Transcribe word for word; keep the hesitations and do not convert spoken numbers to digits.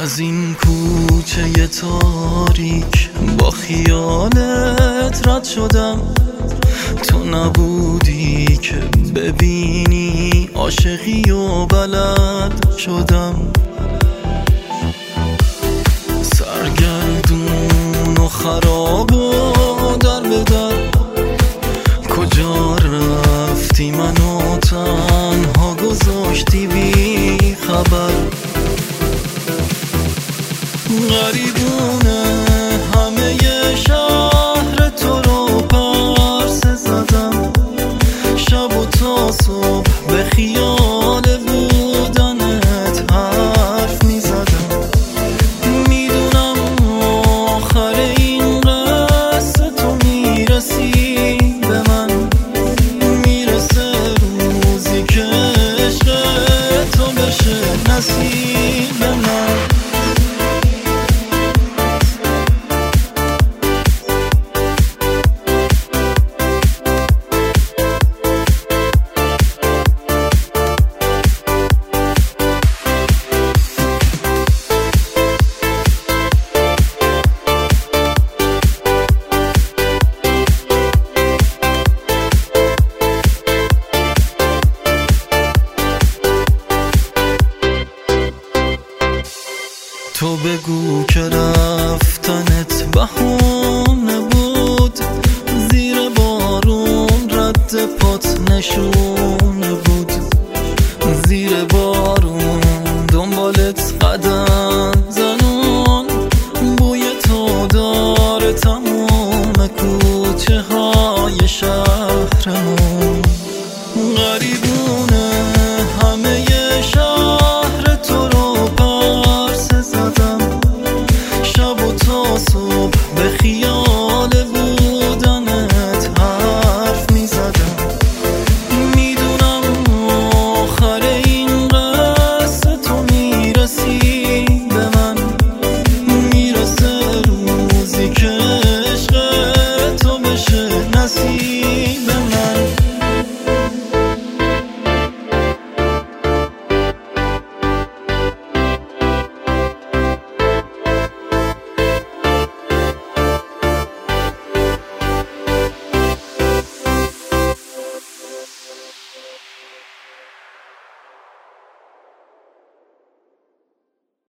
از این کوچه تاریک با خیالت رد شدم. تو نبودی که ببینی عاشقی و بلد شدم. سرگردون و خراب و در به در کجا رفتی؟ منو تنها گذاشتی بی خبر. غریبونه همه شهر تو رو پرسه زدم. شب و تا صبح به خیال بودنت حرف می زدم. میدونم آخر این قصه تو میرسی به من. میرسه روزی که عشق تو بشه نصیب من. تو بگو که رفتنت بهونه بود. زیر بارون رد پات نشونه بود. زیر بارون